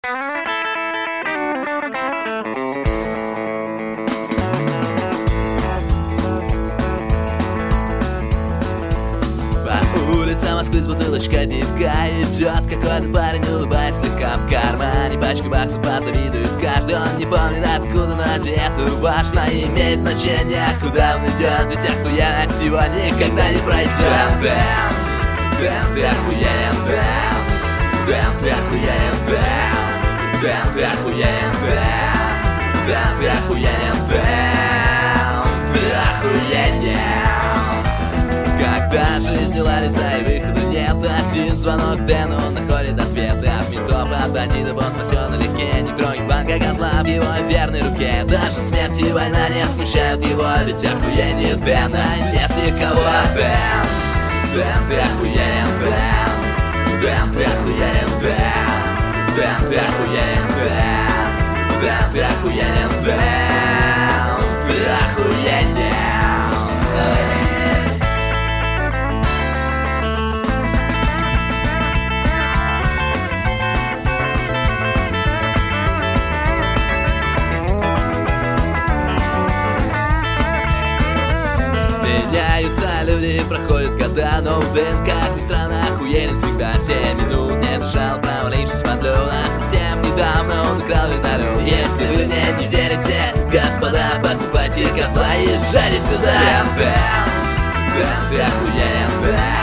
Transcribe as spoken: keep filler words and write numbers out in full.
По улицам Москвы с бутылочкой пивка идет какой-то парень, улыбаясь слегка в кармане. Пачка баксов позавидует каждый, он не помнит откуда, но разве это важно? Имеет значение, куда он идет, ведь охуенно сегодня никогда не пройдет. Дэн, Дэн, ты охуенен, Дэн, Дэн, ты охуенен, Дэн, Дэн, ты охуенен, Дэн, Дэн, ты охуенен, Дэн, ты охуенен. Когда жизнь ладится и выхода нет, один звонок Дэну, он находит ответы от ментов, от бандитов он спасен налегке. Не тронет банка козла в его верной руке. Даже смерть и война не смущают его, ведь охуеннее Дэна нет никого. Дэн, Дэн, ты охуенен, Дэн, Дэн, ты охуенен, Дэн, Дэн, ты охуенен, Дэн, Дэн, ты охуенен, Дэн, ты охуенен. Меняются люди, проходят года, но в Дэн, как ни странно, охуенен всегда. Семь минут не дышал, провалившись под лёд. А совсем недавно он украл вертолет. Если вы мне не верите, господа, покупайте козла и езжайте сюда. Дэн, Дэн, Дэн, ты охуенен, Дэн,